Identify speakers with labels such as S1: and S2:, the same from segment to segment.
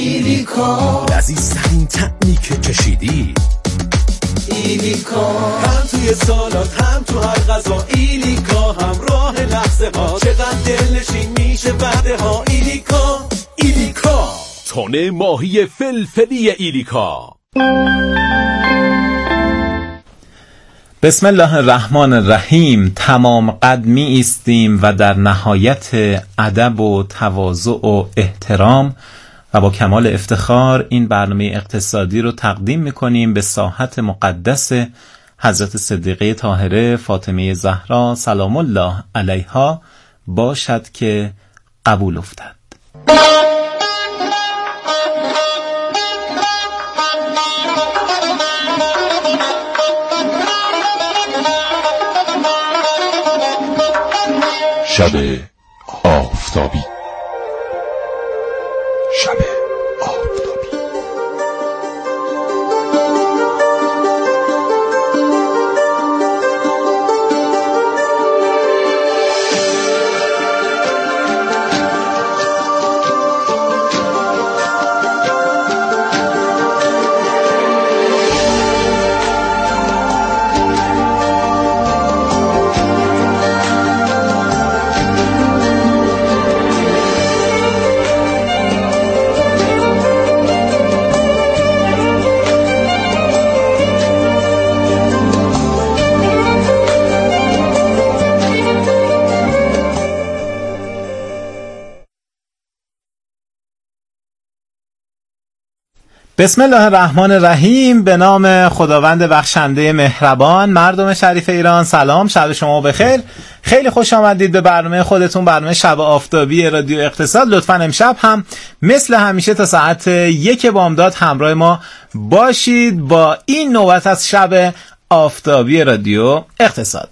S1: ایلیکا،
S2: لذیذترین طعمی که چشیدی.
S1: ایلیکا، هم توی سالات هم تو هر غذا. ایلیکا همراه لحظه ها، چقدر دلنشین میشه بعده ها. ایلیکا،
S2: ایلیکا، تن ماهی فلفلی ایلیکا.
S3: بسم الله الرحمن الرحیم. تمام قد می ایستیم و در نهایت ادب و تواضع و احترام و با کمال افتخار این برنامه اقتصادی رو تقدیم می کنیم به ساحت مقدس حضرت صدیقه طاهره فاطمه زهرا سلام الله علیها باشد که قبول افتد.
S2: شب آفتابی، شب آفتابی.
S3: بسم الله الرحمن الرحیم. به نام خداوند بخشنده مهربان. مردم شریف ایران سلام، شب شما بخیر. خیلی خوش آمدید به برنامه خودتون، برنامه شب آفتابی رادیو اقتصاد. لطفاً امشب هم مثل همیشه تا ساعت 1 بامداد همراه ما باشید با این نوبت از شب آفتابی رادیو اقتصاد.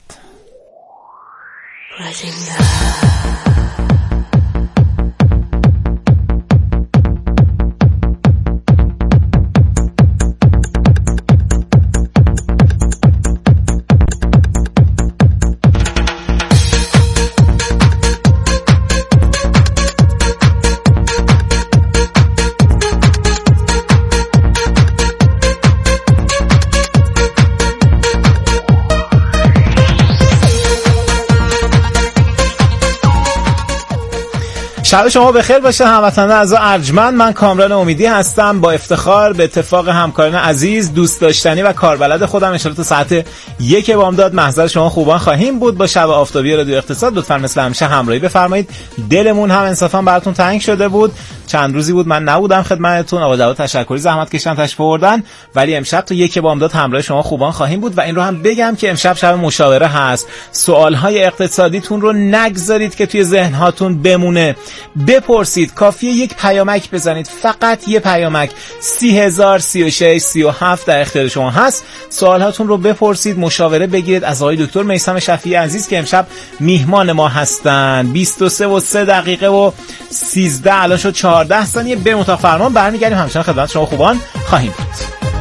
S3: شب شما بخیر باشه هموطنان عزیز ارجمند. من کامران امیدی هستم. با افتخار به اتفاق همکاران عزیز، دوست داشتنی و کاربلد خودم ان شاءالله تا ساعت 1 بامداد محضر شما خوبان خواهیم بود با شب آفتابی رادیو اقتصاد. لطفاً مثل همیشه همراهی بفرمایید. دلمون هم انصافا براتون تنگ شده بود. چند روزی بود من نبودم خدمتتون. آقا جواد تشکری زحمت کشیدن تشریف آوردن، ولی امشب تا 1 بامداد همراه شما خوبان خواهیم بود. و این رو هم بگم که امشب شب مشاوره هست. سوال‌های اقتصادیتون رو نگذارید که توی ذهن هاتون بمونه، بپرسید. کافیه یک پیامک بزنید، فقط یه پیامک. 30,000 36 37 در اختیار شما هست. سوالاتون رو بپرسید، مشاوره بگیرید از آقای دکتر میثم شفیعی عزیز که امشب میهمان ما هستن. 23 و 3 دقیقه و 13 الان شد 14 ثانیه. به اتاق فرمان برمیگردیم، همچنان خدمت شما خوبان خواهیم بود.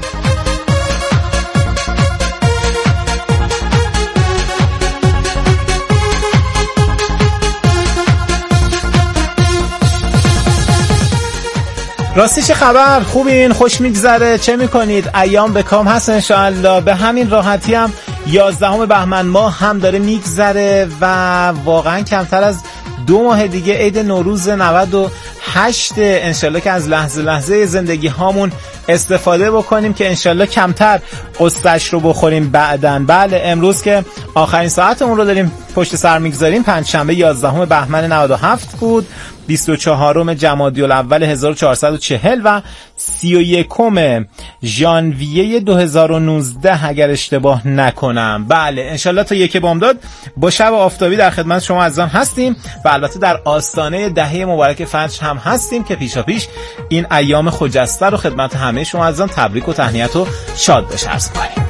S3: راستی چه خبر؟ خوبین؟ خوش میگذره؟ چه میکنید؟ ایام به کام هست انشاءالله. به همین راحتی هم 11 بهمن ماه هم داره میگذره و واقعا کمتر از 2 ماه دیگه عید نوروز 98 انشاءالله که از لحظه لحظه زندگی هامون استفاده بکنیم که انشاءالله کمتر قصه‌اش رو بخوریم بعدن. بله امروز که آخرین ساعتمون رو داریم پشت سر میگذاریم، پنجشنبه 11 بهمن 97 بود، 24 جمادی الاول 1440 و 31 ژانویه 2019 اگر اشتباه نکنم. بله انشالله تا 1 بامداد با شب آفتابی در خدمت شما عزیزان هستیم و البته در آستانه دهه مبارک فجر هم هستیم که پیشاپیش این ایام خجسته رو خدمت همه شما عزیزان تبریک و تهنیت و شاد باشه عرض کنیم.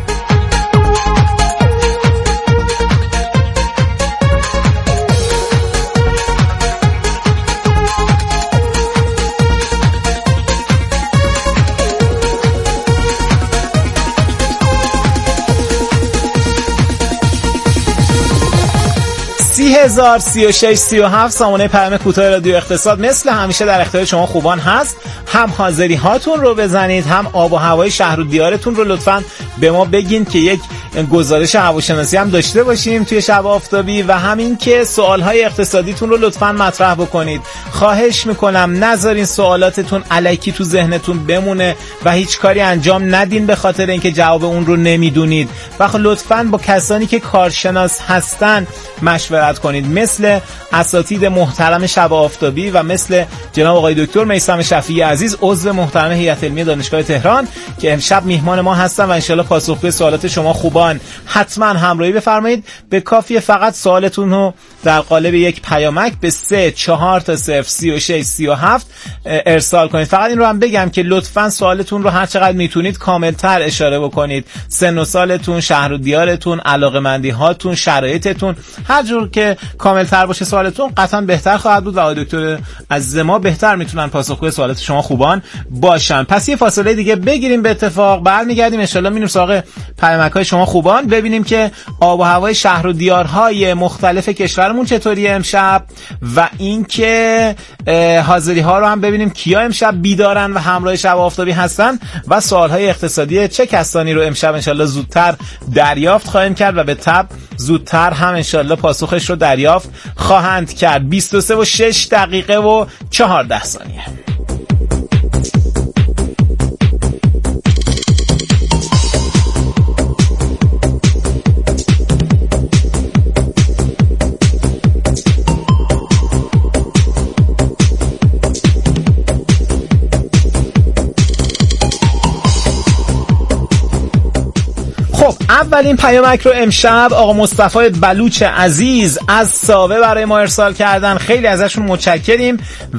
S3: 3036 37 سامانه پیام کوتاه رادیو اقتصاد مثل همیشه در اختیار شما خوبان هست. هم حاضری هاتون رو بزنید، هم آب و هوای شهر و دیارتون رو لطفاً به ما بگین که یک گزارش هواشناسی هم داشته باشیم توی شب آفتابی، و همین که سوالهای اقتصادیتون رو لطفاً مطرح بکنید. خواهش میکنم نذارین سوالاتتون الکی تو ذهنتون بمونه و هیچ کاری انجام ندین به خاطر اینکه جواب اون رو نمیدونید، و لطفاً با کسانی که کارشناس هستن مشورت کنید، مثل اساتید محترم شب آفتابی و مثل جناب آقای دکتر میثم شفیعی عزیز، عضو محترم هیئت علمی دانشگاه تهران که امشب میهمان ما هستن و انشالله پاسخگوی سوالات شما خوبان. حتما همراهی بفرمایید. به کافیه فقط سوالتون رو در قالب یک پیامک به 343637 ارسال کنید. فقط این رو هم بگم که لطفاً سوالتون رو هر چقدر میتونید کاملتر اشاره بکنید. سن و سالتون، شهر و دیارتون، علاقه‌مندی هاتون، شرایطتون، هر جور که کاملتر باشه سوالتون قطعاً بهتر خواهد بود و آقای دکتر از ما بهتر میتونن پاسخگوی سوالات شما خوبان باشن. پس یه فاصله دیگه بگیریم، به اتفاق برمیگردیم ان شاءالله میریم سراغ پیامک‌های شما خوبان، ببینیم که آب و هوای شهر و دیارهای مختلف کشورمون چطوریه امشب، و اینکه حاضری ها رو هم ببینیم کیا امشب بیدارن و همراه شب آفتابی هستن، و سوالهای اقتصادی چه کسانی رو امشب انشالله زودتر دریافت خواهیم کرد و به تبع زودتر هم انشالله پاسخش رو دریافت خواهند کرد. 23:06:14. اولین پیامک رو امشب آقا مصطفی بلوچ عزیز از ساوه برای ما ارسال کردن، خیلی ازشون متشکریم.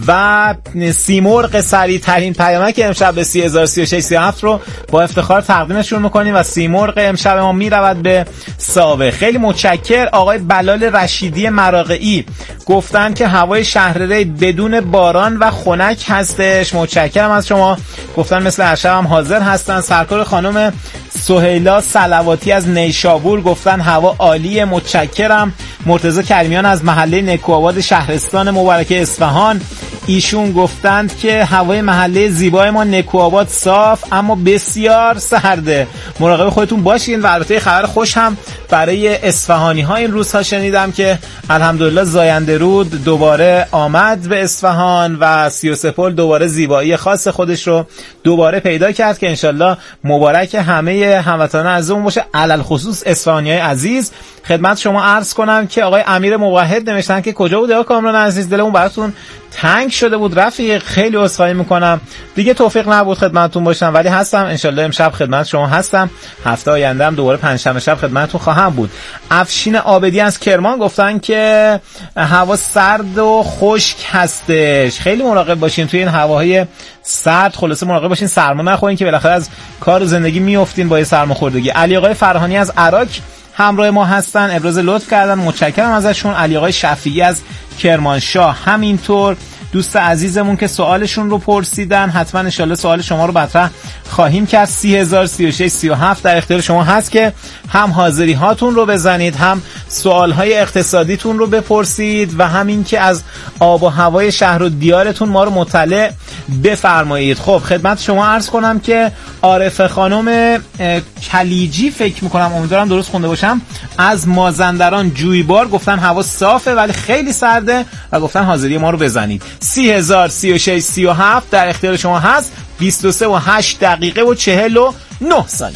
S3: و سیمرغ سریع ترین پیامک امشب به 303637 رو با افتخار تقدیمشون میکنیم و سیمرغ امشب ما میرود به ساوه. خیلی متشکر. آقای بلال رشیدی مراغعی گفتن که هوای شهر ری بدون باران و خنک هستش. متشکرم از شما. گفتن مثل هر شب هم حاضر هستن. سرکار خانم سهیلا صلواتی از نیشابور گفتن هوا عالیه. متشکرم. مرتضی کریمیان از محله نکوآباد شهرستان مبارکه اصفهان، ایشون گفتند که هوای محله زیبای ما نکوآباد صاف اما بسیار سرده. مراقب خودتون باشین. و البته خبر خوش هم برای اصفهانی ها این روزها شنیدم که الحمدلله زاینده رود دوباره آمد به اصفهان و 33 پل دوباره زیبایی خاص خودش رو دوباره پیدا کرد که انشالله مبارک همه هموطنان عزیزمون باشه، علل خصوص اصفهانیای عزیز. خدمت شما عرض کنم که آقای امیر موحد نوشتن که کجا بود آقا کامران عزیز، دلمون براتون تنگ شده بود رفیق، خیلی عذرخواهی میکنم دیگه توفیق نبود خدمتتون باشم، ولی هستم انشالله امشب خدمت شما هستم. هفته آینده هم دوباره پنجشنبه شب خدمتتون خواهم بود. افشین عابدی از کرمان گفتن که هوا سرد و خشک هستش، خیلی مراقب باشین توی این هواهای سرد، خلاصه مراقب باشین سرما نخورین که بالاخره از کار و زندگی میافتین با سرماخوردگی. علی آقای فرهانی از عراق همراه ما هستن، ابراز لطف کردن، متشکرم ازشون. علی آقای شفیعی از کرمانشاه همینطور. دوست عزیزمون که سوالشون رو پرسیدن، حتما انشالله سوال شما رو مطرح خواهیم کرد. 303637 در اختیار شما هست که هم حاضری هاتون رو بزنید، هم سوالهای اقتصادیتون رو بپرسید و همین که از آب و هوای شهر و دیارتون ما رو مطلع بفرمایید. خب خدمت شما عرض کنم که عارفه خانم کلیجی فکر میکنم، امیدوارم درست خونده باشم، از مازندران جویبار گفتن هوا صافه ولی خیلی سرده و گفتن حاضری ما رو بزنید. 303637 در اختیار شما هست. 23:08:49.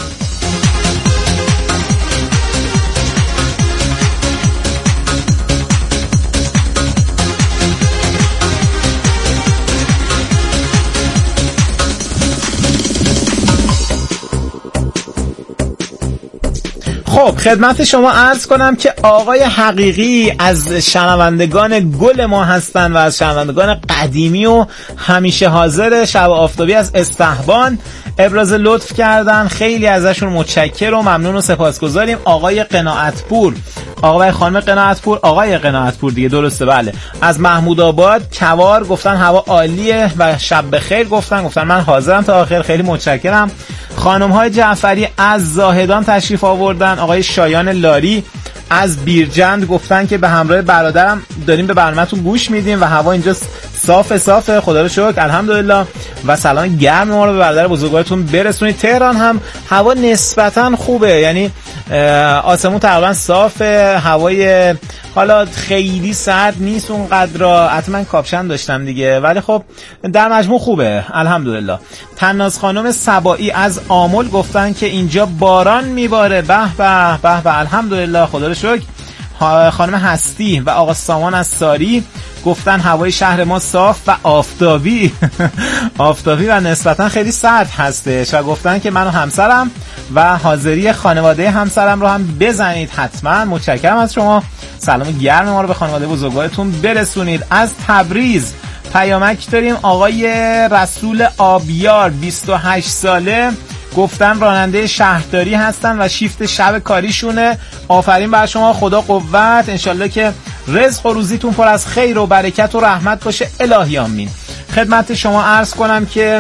S3: خب خدمت شما عرض کنم که آقای حقیقی از شنوندگان گل ما هستن و از شنوندگان قدیمی و همیشه حاضر شب آفتابی از استحبان ابراز لطف کردن، خیلی ازشون متشکر و ممنون و سپاسگزاریم. آقای قناعتپور، آقای خانم قناعتپور، آقای قناعتپور دیگه درسته بله، از محمود آباد کوار گفتن هوا عالیه و شب بخیر گفتن من حاضرم تا آخر، خیلی متشکرم. خانم های جعفری از زاهدان تشریف آوردن، آقای شایان لاری از بیرجند گفتن که به همراه برادرم داریم به برنامه‌تون گوش میدیم و هوا اینجا صافه خدا رو شکر الحمدلله و سلام گرم ما رو به برادر بزرگوارتون برسونید. تهران هم هوا نسبتا خوبه، یعنی آسمون تقریبا صافه، هوای حالا خیلی سرد نیست اونقدر، حتما کاپشن داشتم دیگه، ولی خب در مجموع خوبه الحمدلله. تناز خانم سبایی از آمل گفتن که اینجا باران میباره، به به به به الحمدلله خدا رو شکر. خانم هستی و آقا سامان از ساری گفتن هوای شهر ما صاف و آفتابی آفتابی و نسبتا خیلی سرد هستش و گفتن که من و همسرم و حاضری خانواده همسرم رو هم بزنید حتما. متشکرم از شما، سلام گرم ما رو به خانواده بزرگوارتون برسونید. از تبریز پیامک داریم، آقای رسول آبیار 28 ساله گفتن راننده شهرداری هستن و شیفت شب کاریشونه. آفرین بر شما، خدا قوت، انشالله که رزق و روزیتون پر از خیر و برکت و رحمت باشه، الهی آمین. خدمت شما عرض کنم که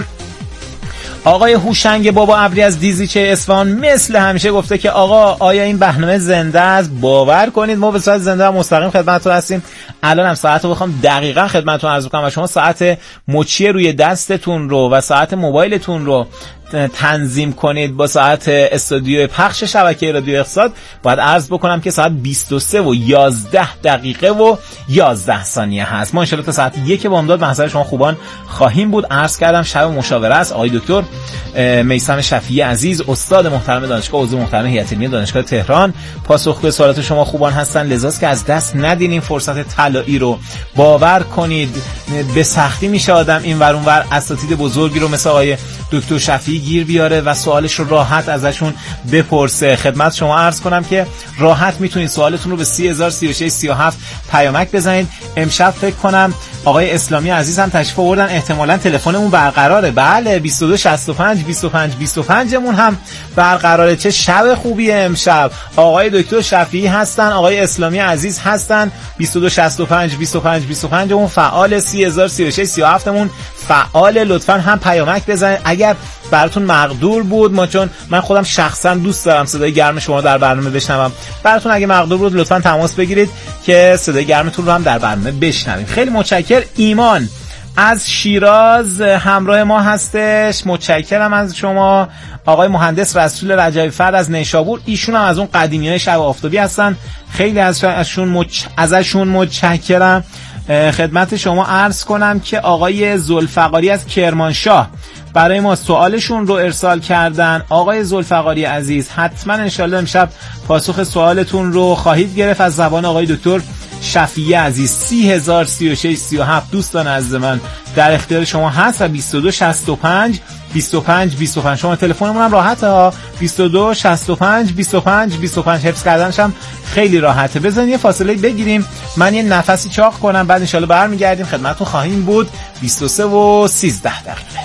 S3: آقای هوشنگ بابا ابری از دیزیچه اصفهان مثل همیشه گفته که آقا آیا این برنامه زنده است؟ باور کنید ما به صورت زنده و مستقیم خدمتتون هستیم. الان هم ساعت رو بخوام دقیقاً خدمتتون عرض کنم و شما ساعت مچی روی دستتون رو و ساعت موبایلتون رو تنظیم کنید با ساعت استودیو پخش شبکه رادیو اقتصاد، باید عرض بکنم که ساعت 23 و 11 دقیقه و 11 ثانیه هست. ما ان شاءالله تا ساعت 1 بامداد به نظر شما خوبان خواهیم بود. عرض کردم شب مشاوره است. آقای دکتر میثم شفیعی عزیز، استاد محترم دانشگاه، عضو محترم هیئت علمی دانشگاه تهران، پاسخگوی سوالات شما خوبان هستن، لذاست که از دست ندین این فرصت طلایی رو. باور کنید به سختی میشه آدم این ور اون ور اساتید بزرگی رو مثل آقای دکتر شفیعی گیر بیاره و سوالش رو راحت ازشون بپرسه. خدمت شما عرض کنم که راحت میتونید سوالتون رو به 303637 پیامک بزنید. امشب فکر کنم آقای اسلامی عزیز هم تشریف آوردن، احتمالاً تلفنمون برقراره. بله 2265 25 25 مون هم برقراره. چه شب خوبیه امشب. آقای دکتر شفیعی هستن، آقای اسلامی عزیز هستن. 2265 25 25 مون فعال، 303637 مون فعال. لطفاً هم پیامک بزنید اگر براتون مقدور بود. ما چون من خودم شخصا دوست دارم صدای گرم شما در برنامه بشنوم، براتون اگه مقدور بود لطفاً تماس بگیرید که صدای گرمتون رو هم در برنامه بشنویم. خیلی متشکرم. ایمان از شیراز همراه ما هستش، متشکرم از شما. آقای مهندس رسول رجبی فرد از نیشابور، ایشون هم از اون قدیمیای شب آفتابی هستن، خیلی ازشون متشکرم. خدمت شما عرض کنم که آقای ذوالفقاری از کرمانشاه برای ما سوالشون رو ارسال کردن. آقای ذوالفقاری عزیز حتما انشالله امشب پاسخ سوالتون رو خواهید گرفت از زبان آقای دکتر شفیعی عزیز. 303637 دوستان عزیز من در اختیار شما هست و 2265 25 25 شما تلفنمون هم راحته ها، 2265 25 25 حفظ کردنش هم خیلی راحته. بزنید یه فاصله بگیریم، من یه نفسی چاق کنم، بعد انشالله برمیگردیم خدمتتون خواهیم بود. 23 و 13 دقیقه.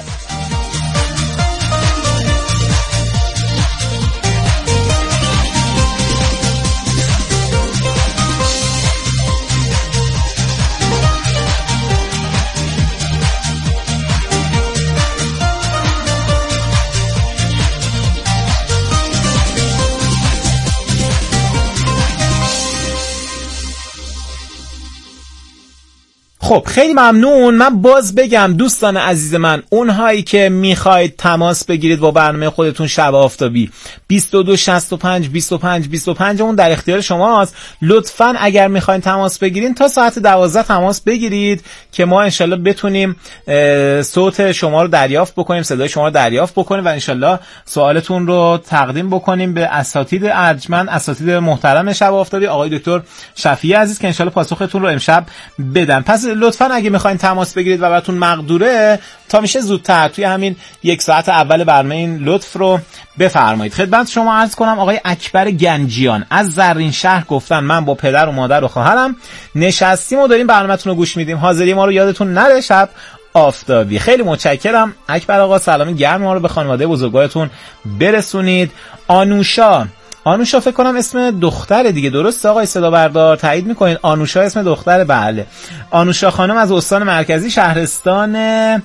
S3: خب خیلی ممنون. من باز بگم دوستان عزیز من، اونهایی که میخواید تماس بگیرید با برنامه خودتون شب آفتابی، 2265 25 25 اون در اختیار شماست. لطفاً اگر میخواین تماس بگیرین تا ساعت 12 تماس بگیرید که ما انشالله بتونیم صوت شما رو دریافت بکنیم، صدای شما رو دریافت بکنیم و انشالله سوالتون رو تقدیم بکنیم به اساتید ارجمند، اساتید محترم شب آفتابی، آقای دکتر شفیعی عزیز که انشالله پاسختون رو امشب بدن. پس لطفاً اگه میخواین تماس بگیرید و براتون مقدوره تا میشه زودتر توی همین 1 ساعت اول برنامه این لطف رو بفرمایید. خدمت شما عرض کنم آقای اکبر گنجیان از زرین شهر گفتن من با پدر و مادر و خواهرم نشستیم و داریم برنامه‌تون رو گوش میدیم، حاضری ما رو یادتون نره شب آفتابی. خیلی متشکرم اکبر آقا، سلام گرم ما رو به خانواده بزرگوارتون برسونید. آنوشا فکر کنم اسم دختره دیگه، درسته آقای صدا بردار؟ تایید میکنید آنوشا اسم دختره؟ بله. آنوشا خانم از استان مرکزی شهرستان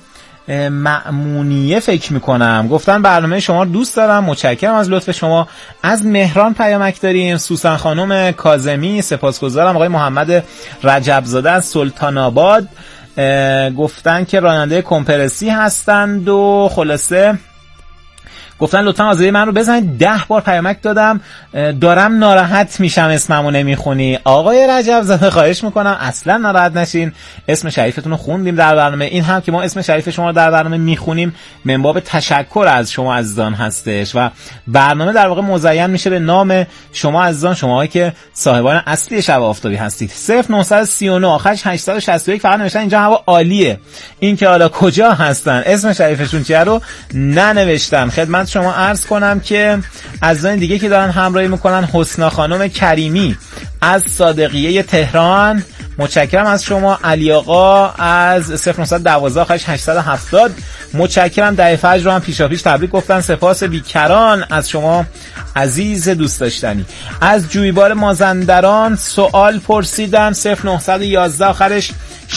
S3: مأمونیه فکر میکنم، گفتن برنامه شما رو دوست دارم، متشکرم از لطف شما. از مهران پیامک داریم. سوسن خانم کاظمی سپاسگزارم. آقای محمد رجبزاده از سلطان آباد گفتن که راننده کمپرسی هستند و خلاصه گفتن لطفا آذری من رو بزنید. 10 بار پیامک دادم، دارم ناراحت میشم اسممو نمیخونی. آقای رجبزاده خواهش میکنم اصلا ناراحت نشین، اسم شریفتون رو خوندیم در برنامه. این هم که ما اسم شریف شما رو در برنامه میخونیم من باب تشکر از شما عزیزان هستش و برنامه در واقع مزین میشه به نام شما عزیزان، شماهایی که صاحبان اصلی شب آفتابی هستید. 0939 آخرش 861 فقط نوشتن اینجا هوا عالیه. این که حالا کجا هستن، اسم شریفشون چیه رو ننوشتن. خدمت شما عرض کنم که عزیزان دیگه که دارن همراهی میکنن، حسنا خانم کریمی از صادقیه تهران متشکرم از شما. علی آقا از 0912 آخرش 870 متشکرم. دعی فجر رو هم پیشاپیش تبریک گفتن. سپاس بیکران از شما عزیز دوست داشتنی. از جویبار مازندران سوال پرسیدن 0911 آخرش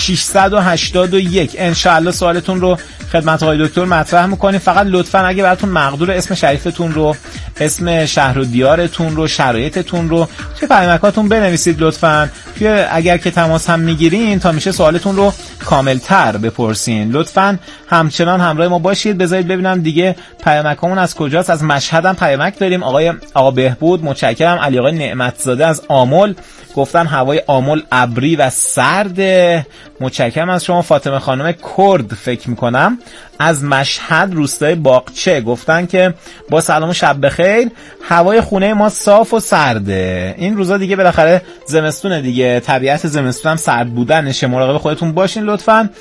S3: 681. انشاءالله سوالتون رو خدمت آقای دکتر مطرح میکنیم. فقط لطفاً اگه براتون مقدور اسم شریفتون رو، اسم شهر و دیارتون رو، شرایطتون رو توی پیامکاتون بنویسید لطفاً. اگر که تماس هم میگیرین تا میشه سوالتون رو کاملتر بپرسین. لطفاً همچنان همراه ما باشید. بذارید ببینم دیگه پیامکامون از کجاست. از مشهد هم پیامک داریم. آقا بهبود متشکرم. علی آقا نعمتزاده از آمل گفتن هوای آمل ابری و سرد، متشکرم از شما. فاطمه خانم کرد فکر میکنم از مشهد روستای باغچه گفتن که با سلام و شب بخیر، هوای خونه ما صاف و سرده. این روزا دیگه بالاخره زمستونه دیگه، طبیعت زمستون هم سرد بودنشه، مراقب خودتون باشین لطفاً.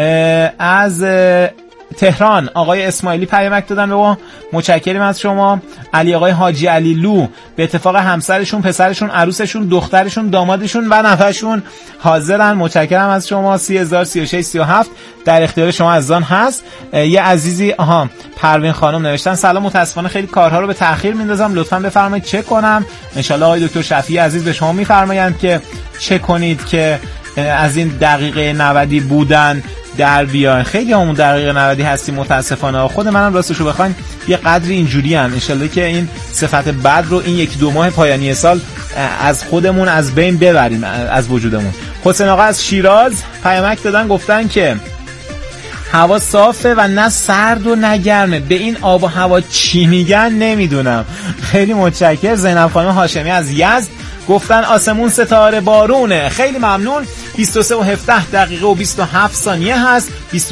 S3: از تهران آقای اسماعیلی پیامک دادن به ما، متشکرم از شما. علی آقای حاجی علی لو به اتفاق همسرشون، پسرشون، عروسشون، دخترشون، دامادشون و نفرشون حاضرن، متشکرم از شما. 3003637 در اختیار شما عزیزان هست. یه عزیزی پروین خانم نوشتن سلام، متاسفانه خیلی کارها رو به تأخیر میندازم، لطفاً بفرمایید چک کنم. ان شاء الله آقای دکتر شفیعی عزیز به شما میفرمایند که چک کنید که از این دقیقه 90 بودن در بیان. خیلی همون دقیقه 90 هستیم متاسفانه. خود منم راستشو بخواین یه قدری اینجوری ام. ان شاءالله که این صفت بد رو این 1-2 ماه پایانی سال از خودمون از بین ببریم، از وجودمون. حسین آقا از شیراز پیامک دادن گفتن که هوا صافه و نه سرد و نه گرمه. به این آب و هوا چی میگن نمیدونم. خیلی متشکرم. زینب خانم هاشمی از یزد گفتن آسمون ستاره بارونه. خیلی ممنون. 23:17 و 27 ثانیه هست.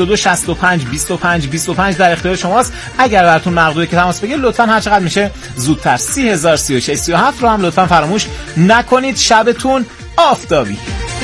S3: 22:65 در اختیار شماست. اگر براتون مقدوره که تماس بگیرید لطفاً هر چقدر میشه زودتر 3003637 رو هم لطفاً فراموش نکنید. شبتون آفتابی.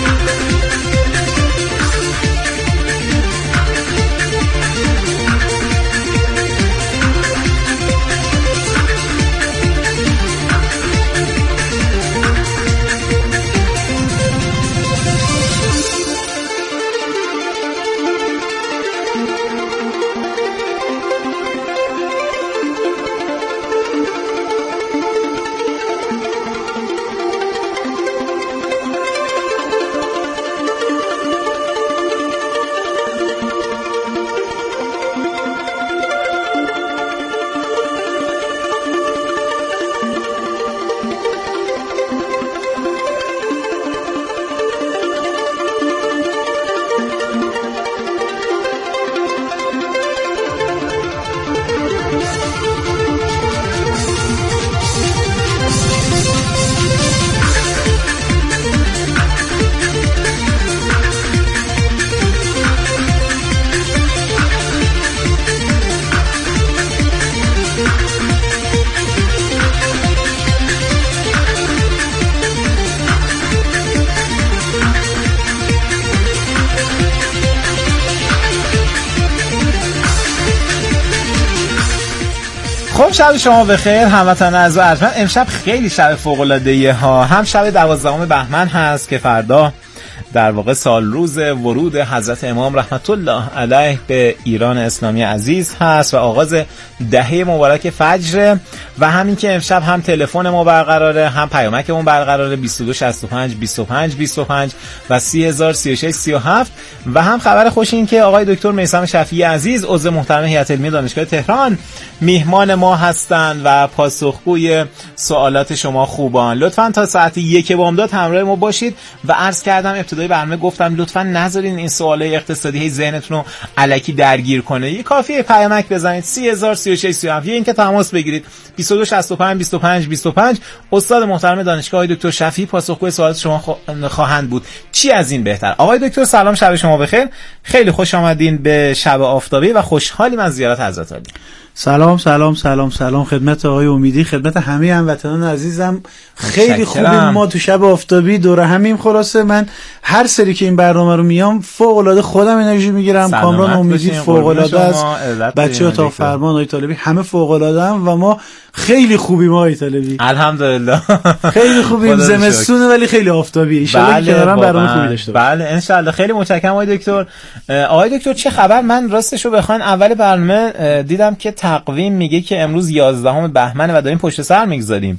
S3: شب شما بخیر هموطنان عزیز و ارجمند. امشب خیلی شب فوق العاده ها. هم شب 12 بهمن هست که فردا در واقع سال روز ورود حضرت امام رحمت الله علیه به ایران اسلامی عزیز هست و آغاز دهه مبارک فجر و همین که امشب هم تلفن ما برقراره هم پیامکمون برقراره 2265 25 25 و 30036 37 و هم خبر خوش این که آقای دکتر میثم شفیعی عزیز عضو محترم هیئت علمی دانشگاه تهران میهمان ما هستند و پاسخگوی سوالات شما خوبان. لطفاً تا ساعت 1 بامداد همراه ما باشید و عرض کردم ابتدای برنامه گفتم لطفاً نذارین این سوالای اقتصادی هی ذهنتون رو الکی درگیر کنه. یه کافیه پیامک بزنید 30036 37 یا اینکه تماس بگیرید 2265 25 25. استاد محترم دانشگاه آقای دکتر شفیعی پاسخگوی سوالات شما خواهند بود. چی از این بهتر. آقای دکتر سلام، شب شما بخیر. خیلی خوش آمدین به شب آفتابی و خوشحالیم از زیارت حضرت علی.
S4: سلام سلام سلام سلام خدمت آقای امیدی، خدمت همه هموطنان عزیزم. خیلی خوبیم ما تو شب آفتابی دور همیم. خلاصه من هر سری که این برنامه رو میام فوق العاده خودم انرژی میگیرم. کامران امیدی فوق العاده است، بچه‌ها تا فرمان آقای طالبی همه فوق العاده ام و ما خیلی خوبیم آقای طالبی.
S3: الحمدلله
S4: خیلی خوبیم. زمستونه ولی خیلی آفتابی. ان شاءالله که کنارم برنامه خوبی داشته باشیم.
S3: بله ان شاءالله. خیلی متشکرم آقای دکتر. آقای دکتر چه خبر؟ من راستش رو بخواید اول برنامه دیدم که تقویم میگه که امروز 11 بهمن و داریم پشت سر میگذاریم.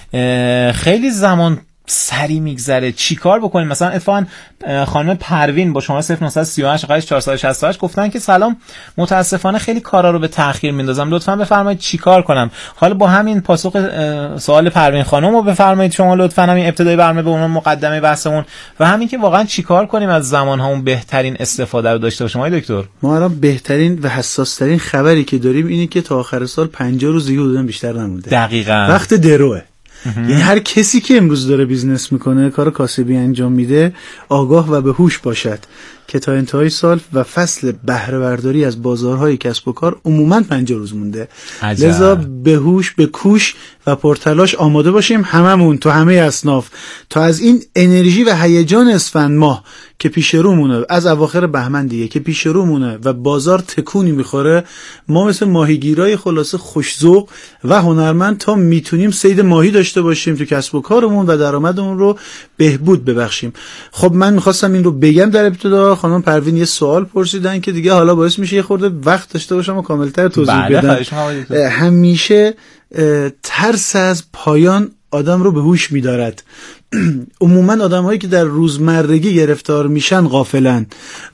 S3: خیلی زمان سری میگذره. چیکار بکنیم؟ مثلا اتفاقا خانم پروین با شما 0938 468 گفتن که سلام، متاسفانه خیلی کارا رو به تأخیر میندازم، لطفا بفرمایید چیکار کنم. حالا با همین پاسخ سوال پروین خانم رو بفرمایید شما لطفا همین ابتدای برنامه به اون مقدمه بحثمون و همین که واقعا چیکار کنیم از زمان هامون بهترین استفاده رو داشته باشیم. آقای دکتر
S4: ما الان بهترین و حساس ترین خبری که داریم اینه که تا آخر سال 50 روز دیگه حدوداً بیشتر نمونده.
S3: دقیقاً
S4: وقت دروه. یعنی هر کسی که امروز داره بیزنس میکنه، کار کاسبی انجام میده، آگاه و به هوش باشد که تا انتهای سال و فصل بهره برداری از بازارهای کسب و کار عموماً 50 روز مونده. لذا به هوش، به کوش و پرتلاش آماده باشیم هممون تو همه اصناف تا از این انرژی و هیجان اسفند ماه که پیش رو مونه، از اواخر بهمن دیگه که پیش رو مونه و بازار تکونی میخوره، ما مثل ماهیگیرای خلاصه خوش‌ذوق و هنرمند تا میتونیم صید ماهی داشته باشیم تو کسب و کارمون و درآمدمون رو بهبود ببخشیم. خب من میخواستم این رو بگم در ابتدا. خانم پروین یه سوال پرسیدن که دیگه حالا باعث میشه یه خورده وقت داشته باشم و کاملتر توضیح بدم. همیشه ترس از پایان آدم رو به هوش می‌دارد. عموما آدم‌هایی که در روزمرگی گرفتار میشن غافلن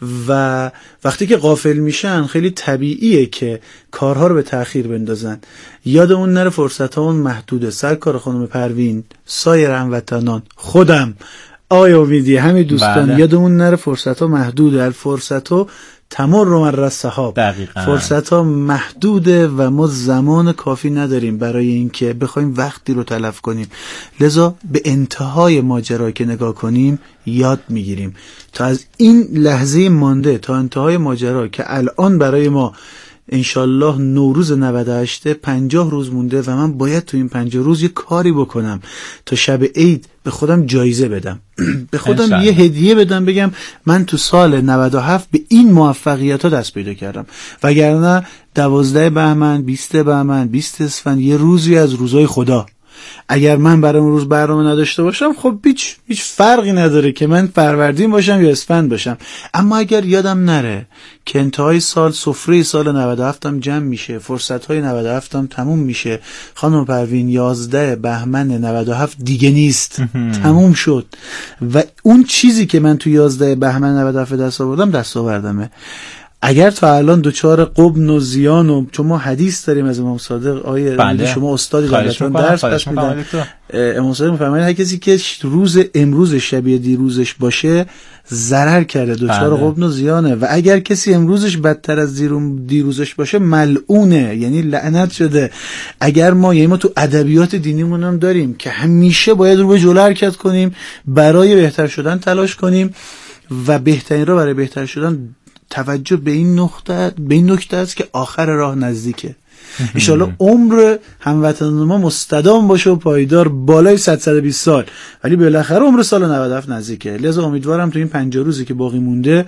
S4: و وقتی که غافل میشن خیلی طبیعیه که کارها رو به تأخیر بندازن. یادمون نره فرصت‌هامون محدوده. سرکار خانم پروین، سایر هموطنان، خودم، آقای امیدی، همه دوستان، یادمون نره فرصت‌ها محدوده. الفرصت‌ها تمر مر السحاب. فرصت‌ها محدوده و ما زمان کافی نداریم برای اینکه بخوایم وقتی رو تلف کنیم. لذا به انتهای ماجرا که نگاه کنیم یاد میگیریم تا از این لحظه مانده تا انتهای ماجرا که الان برای ما انشالله نوروز 98 50 روز مونده و من باید تو این 50 روز یه کاری بکنم تا شب عید به خودم جایزه بدم، به خودم یه هدیه بدم، بگم من تو سال 97 به این موفقیت ها دست پیدا کردم. وگرنه 12 بهمن، 20 بهمن، 20 اسفند یه روزی از روزهای خدا. اگر من برای اون روز برنامه نداشته باشم خب هیچ فرقی نداره که من فروردین باشم یا اسفند باشم. اما اگر یادم نره که انتهای سال سفره سال 97 هم جمع میشه، فرصت‌های 97 هم تموم میشه. خانم پروین 11 بهمن 97 دیگه نیست، تموم شد و اون چیزی که من تو 11 بهمن 97 دست آوردمه. اگر تا الان دوچار قبن و زیان و چون ما حدیث داریم از امام صادق، آیه شما استادی قبلا درس پس میدن، امام صادق میفرمایند هر کسی که روز امروز شبیه دیروزش باشه ضرر کرده، دوچار قبن و زیانه و اگر کسی امروزش بدتر از دیروزش باشه ملعونه، یعنی لعنت شده. اگر ما تو ادبیات دینیمون هم داریم که همیشه باید رو به جلو حرکت کنیم، برای بهتر شدن تلاش کنیم و بهترین راه برای بهتر شدن توجه به این نکته است که آخر راه نزدیکه. انشالله عمر هموطنان ما مستدام باشه و پایدار بالای 120 سال، ولی بالاخره عمر سال 97 نزدیکه. لذا امیدوارم تو این 50 روزی که باقی مونده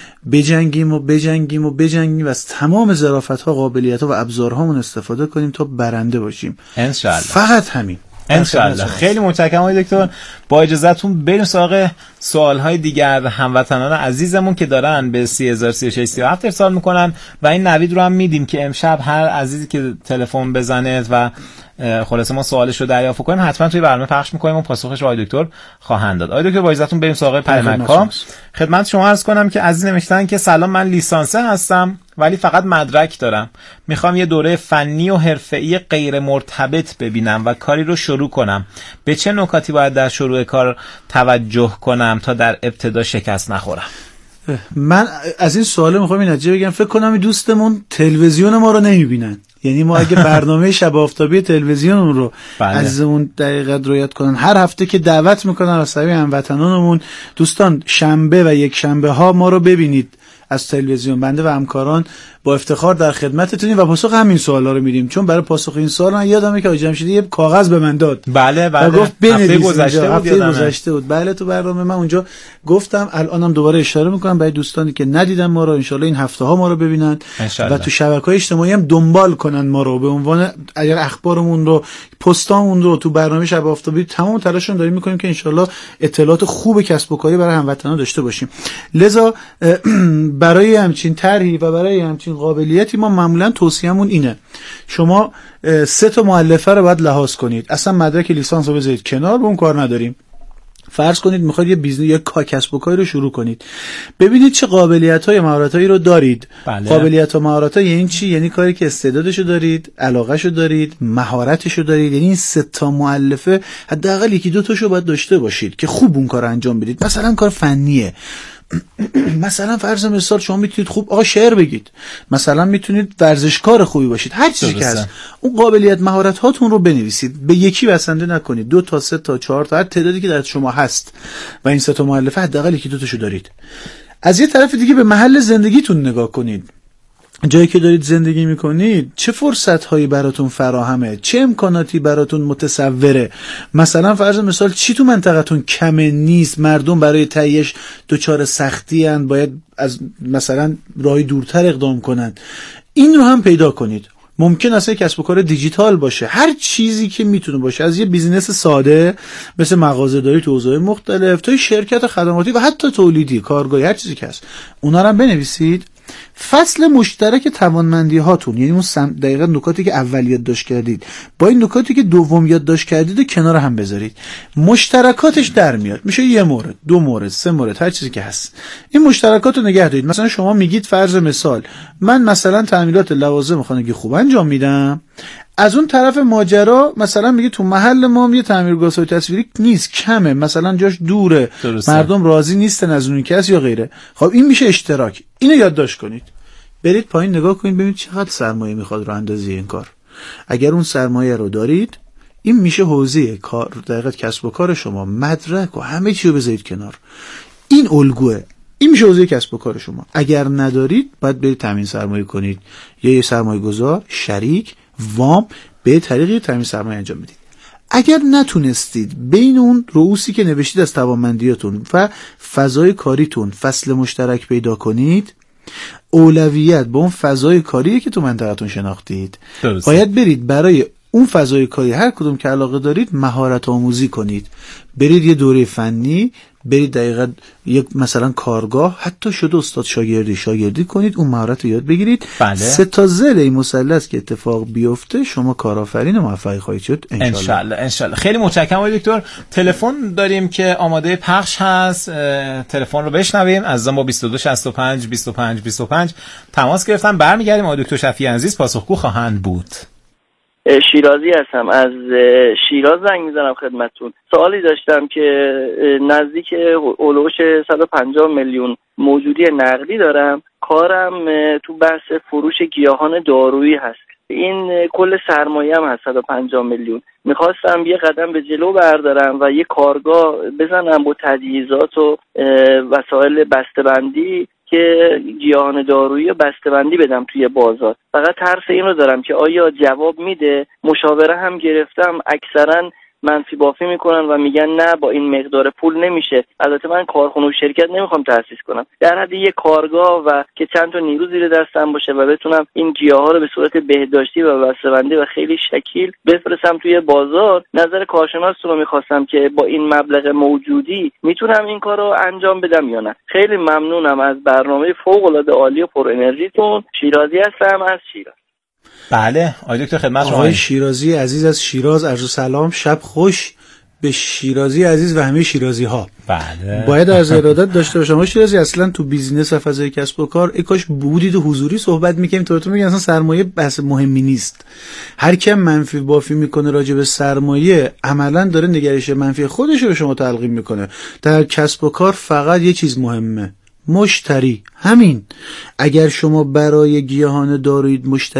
S4: بجنگیم و از تمام ظرافت‌ها، قابلیت‌ها و ابزارهامون استفاده کنیم تا برنده باشیم.
S3: انشالله.
S4: فقط همین.
S3: انشالله. خیلی متشکرم آقای دکتر. با اجازهتون بریم سراغ سوالهای دیگر هموطنان عزیزمون که دارن به 303637 ارسال میکنن و این نوید رو هم میدیم که امشب هر عزیزی که تلفن بزنه و خلاصه ما سوالش رو دریافت کنیم حتما توی برنامه پخش میکنیم و پاسخش رو آقای دکتر خواهند داد. آقای دکتر با اجازهتون بریم سراغ پیامک‌ها. خدمت شما عرض کنم که عزیز نوشتن که سلام، من لیسانسه هستم ولی فقط مدرک دارم، میخوام یه دوره فنی و حرفه‌ای غیر مرتبط ببینم و کاری رو شروع کنم. به چه نکاتی باید در شروع کار توجه کنم تا در ابتدا شکست نخورم؟
S4: من از این سوال میخوام این نتیجه بگم، فکر کنم این دوستمون تلویزیون ما رو نمیبینن. یعنی ما اگه برنامه شب آفتابی تلویزیونمون رو عزیزمون دقیقاً رعایت کنن، هر هفته که دعوت میکنن از طریق هموطنانمون، دوستان شنبه و یک شنبه ها ما رو ببینید از تلویزیون. بنده و همکاران با افتخار در خدمتتونیم و پاسخ همین سوالا رو میدیم. چون برای پاسخ این سوال من یادمه که آقای جمشیدی یه کاغذ به من داد.
S3: بله
S4: گفت
S3: هفته گذشته
S4: بود. بله تو برنامه من اونجا گفتم، الانم دوباره اشاره میکنم برای دوستانی که ندیدن ما رو، انشالله این هفته ها ما رو ببینن و تو شبکه‌های اجتماعی هم دنبال کنن ما رو، به عنوان اگر اخبارمون رو، پستامون رو تو برنامه شب آفتابی تمام تلاشمون داریم میکنیم که انشالله اطلاعات خوب کسب و کاری برای هموطنان داشته باشیم. لذا برای همچین طرحی و برای همچین قابلیتی ما معمولا توصیه‌مون اینه، شما 3 تا مؤلفه رو باید لحاظ کنید. اصلا مدرک لیسانس رو بذارید کنار، به اون کار نداریم. فرض کنید میخواید یه بیزنس یا کسب و کاری رو شروع کنید، ببینید چه قابلیت‌های مهارت‌هایی رو دارید.
S3: بله.
S4: قابلیت و مهارت‌ها یعنی چی؟ یعنی کاری که استعدادشو دارید، علاقه‌شو دارید، مهارتشو دارید. یعنی این 3 تا مؤلفه حداقل 1-2 تاشو باید داشته باشید که خوب اون کارو انجام بدید. مثلا کار فنیه، مثلا فرض مثال شما میتونید خوب آقا شعر بگید، مثلا میتونید ورزشکار خوبی باشید، هر چیزی که هست اون قابلیت مهارت هاتون رو بنویسید، به یکی بسنده نکنید، 2 تا 3 تا 4 تا هر تعدادی که در شما هست و این 3 تا مؤلفه حداقل 1-2 تاشو دارید. از یه طرف دیگه به محل زندگیتون نگاه کنید، جایی که دارید زندگی میکنید چه فرصت‌هایی براتون فراهمه، چه امکاناتی براتون متصوره. مثلا فرض مثال چی تو منطقتون کمه نیست، مردم برای تهیه‌اش دچار سختی ان، باید از مثلا راهی دورتر اقدام کنن. این رو هم پیدا کنید. ممکن است کسب و کار دیجیتال باشه، هر چیزی که میتونه باشه، از یه بیزینس ساده مثل مغازه‌داری تو حوزه‌های مختلف تا شرکت خدماتی و حتی تولیدی، کارگاهی، هر چیزی که هست اونا رو هم بنویسید. فصل مشترک توانمندی هاتون، یعنی اون دقیقاً نکاتی که اول یادداشت کردید با این نکاتی که دوم یادداشت کردید و کنار هم بذارید. مشترکاتش در میاد، میشه 1 مورد، 2 مورد، 3 مورد، هر چیزی که هست. این مشترکات رو نگه دارید. مثلا شما میگید فرض مثال من مثلا تعمیرات لوازم خانگی خوب انجام میدم، از اون طرف ماجرا مثلا میگه تو محل ما یه تعمیرگاه صوتی تصویری نیست، کمه، مثلا جاش دوره، مردم راضی نیستن از اون کس یا غیره. خب این میشه اشتراک. اینو یادداشت کنید، برید پایین نگاه کنید ببینید چقدر سرمایه میخواد رو اندازی این کار. اگر اون سرمایه رو دارید، این میشه حوزه کار دقیقاً کسب و کار شما. مدرک و همه چی رو بذارید کنار، این الگوه، این میشه حوزه کسب و کار شما. اگر ندارید باید برید تامین سرمایه کنید، یا یه سرمایه گذار، شریک، وام، به طریق تامین سرمایه انجام بدید. اگر نتونستید بین اون رؤوسی که نوشتید از توانمندیاتون و فضای کاریتون فصل مشترک پیدا کنید، اولویت به اون فضای کاریه که تو منطقتون شناختید. باید برید برای اون فضای کاری هر کدوم که علاقه دارید مهارت آموزی کنید، برید یه دوره فنی، برید دقیقاً یک مثلا کارگاه، حتی شده استاد شاگردی کنید، اون مهارت رو یاد بگیرید.
S3: بله.
S4: 3 تا زل این مثلث که اتفاق بیفته شما کارآفرین موفقی خواهید شد
S3: انشالله. خیلی متشکرم آقای دکتر. تلفن داریم که آماده پخش هست، تلفن رو بشنویم. عزیزان با 22 65 25 25 تماس گرفتن، برمیگردیم. آقای دکتر شفیع عزیز پاسخگو خواهند بود.
S5: شیرازی هستم، از شیراز زنگ میزنم خدمتتون. سوالی داشتم که نزدیک اولوش 150 میلیون موجودی نقدی دارم، کارم تو بحث فروش گیاهان دارویی هست. این کل سرمایه هم هست 150 میلیون. میخواستم یه قدم به جلو بردارم و یه کارگاه بزنم با تجهیزات و وسایل بسته‌بندی که گیاهان دارویی رو بسته‌بندی بدم توی بازار. فقط ترس این رو دارم که آیا جواب میده. مشاوره هم گرفتم، اکثرا منفی بافی میکنن و میگن نه با این مقدار پول نمیشه. البته من کارخونه و شرکت نمیخوام تأسیس کنم، در حد یک کارگاه و که چند تا نیرو زیر دستم باشه و بتونم این گیاها رو به صورت بهداشتی و بسته‌بندی و خیلی شکیل بفرستم توی بازار. نظر کارشناستون رو میخواستم که با این مبلغ موجودی میتونم این کار رو انجام بدم یا نه. خیلی ممنونم از برنامه فوق‌العاده عالی و پر انرژیتون. شیرازی هستم از شیراز.
S3: بله آقای دکتر خدمت شما.
S4: آقای شیرازی عزیز از شیراز، عرض سلام، شب خوش به شیرازی عزیز و همه شیرازی ها.
S3: بله
S4: باید از ارادت داشته باشم آقای شیرازی. اصلا تو بیزینس و فضای کسب و کار کاش بودید و حضوری صحبت میکنیم. تو میگن اصلا سرمایه بحث مهمی نیست. هر کی منفی بافی میکنه راجع به سرمایه عملا داره نگرش منفی خودش رو به شما تلقین میکنه. در کسب و کار فقط یه چیز مهمه، مشتری. همین. اگر شما برای گیاهان دارویی مشتری